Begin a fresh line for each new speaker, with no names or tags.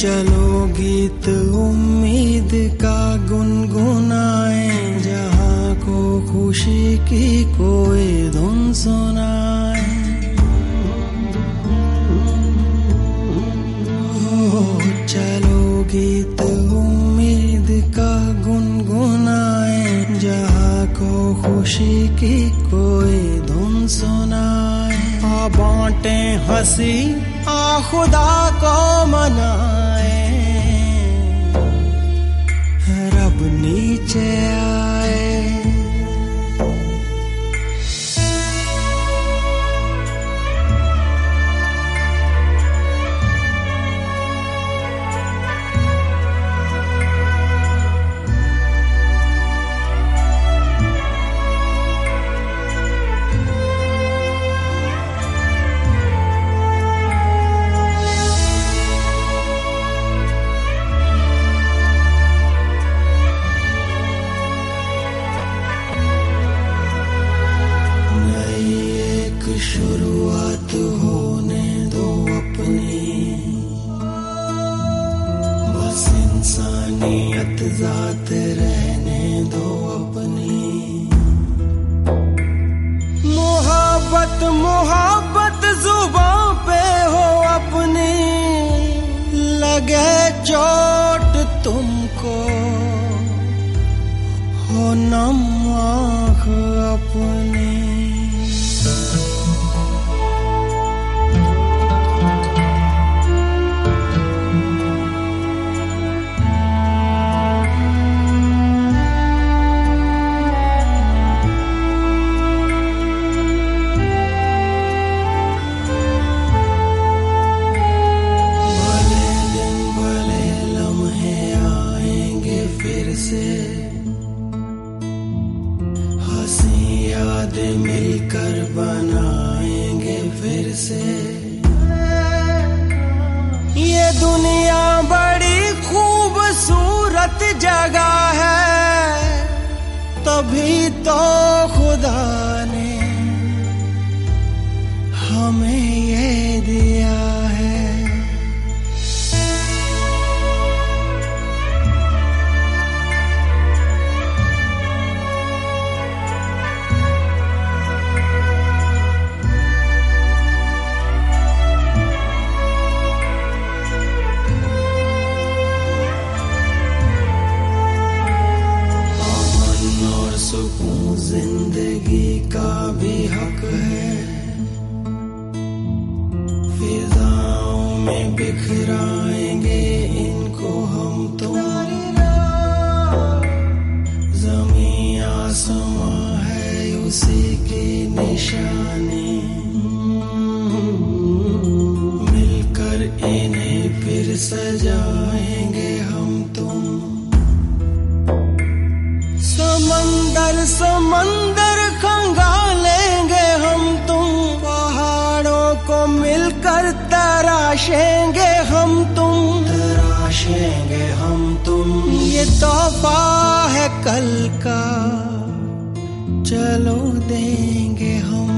चलो गीत उम्मीद का गुनगुनाए, जहाँ को खुशी की कोई धुन सुनाए। चलो गीत उम्मीद का गुनगुनाए, जहाँ को खुशी की कोई धुन सुनाए। आ बांटे हंसी आ खुदा को मनाए, रब नीचे आए। शुरुआत होने दो अपनी, बस इंसानियत ज़ात रहने दो अपनी। मोहब्बत मोहब्बत जुबां पे हो अपनी, लगे चोट तुमको हो नम आँख अपनी। हंसी यादें मिलकर बनाएंगे फिर से। ये दुनिया बड़ी खूबसूरत जगह है, तभी तो खुदा ने हमें ये दिया है। सुकून जिंदगी का भी हक है, फिजाओं में बिखराएंगे इनको हम तुम। ज़मीं आसमां है उसी की निशानी, मिलकर इन्हें फिर सजाएंगे हम तुम। समंदर समंदर खंगालेंगे हम तुम, पहाड़ों को मिलकर तराशेंगे हम तुम। तराशेंगे हम तुम, ये तोहफा है कल का, चलो देंगे हम।